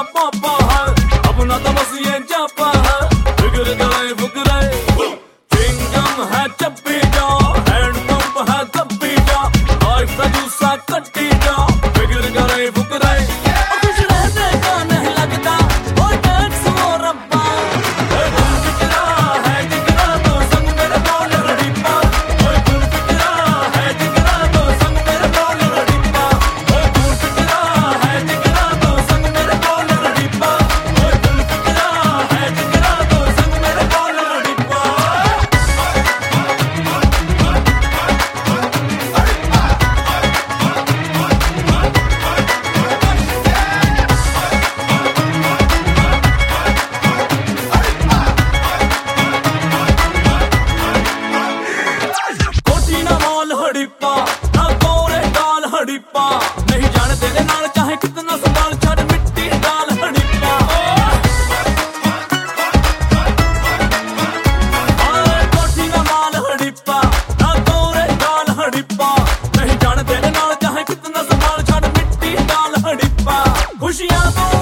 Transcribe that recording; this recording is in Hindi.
पापा है, अपना तो बस ये जापा है। फिक्र करे फुकरे चिंगम है चप्पी जा, हैंड पंप है तप्पी जा, लाइफ का जूसा कट्टी जा। फिक्र करे फुकरे खुश रहने का नहीं लगता वो टैक्स वो रब्बा। तुम फिकरा है जिगरा तो संग मेरे बोल रड़ीपा, तुम फिकरा है जिगरा तो संग मेरे बोल रड़ीपा, तुम फिकरा है जिगरा तो संग मेरे बोल रड़ीपा, तुम फिकरा है जिगरा तो संग मेरे बोल रड़ीपा। कोठी ना मॉल हड़ीपा, ना गोरे गाल हड़ीपा, नहीं जाने तेरे नाल चाहे कितना संभाल छड़ मिट्टी डाल हड़ीपा। कोठी ना मॉल हड़ीपा, ना गोरे गाल हड़ीपा, नहीं जाने तेरे नाल चाहे कितना संभाल छड़ मिट्टी डाल हड़ीपा। खुशियां तो